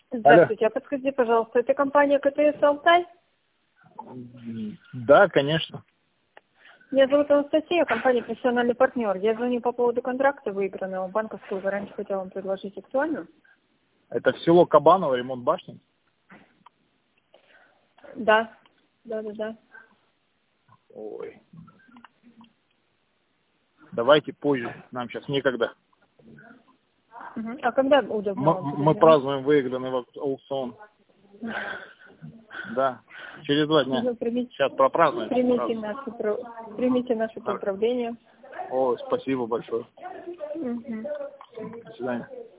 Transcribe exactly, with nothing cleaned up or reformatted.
Здравствуйте, а подскажите, пожалуйста, это компания КТС «Алтай»? Да, конечно. Меня зовут Анастасия, компания «Профессиональный партнер». Я звоню по поводу контракта выигранного. Банковскую гарантию хотела вам предложить актуальную. Это в село Кабаново, ремонт башни? Да, да, да, да. Ой. Давайте позже, нам сейчас некогда. Угу. А когда удобно Мы, вам мы перезвонить? празднуем выигранный ау- аукцион. Да, через два дня. Ну, примите, Сейчас пропразднуем. примите, наше, про- примите наше Да. поздравление. О, спасибо большое. Угу. До свидания.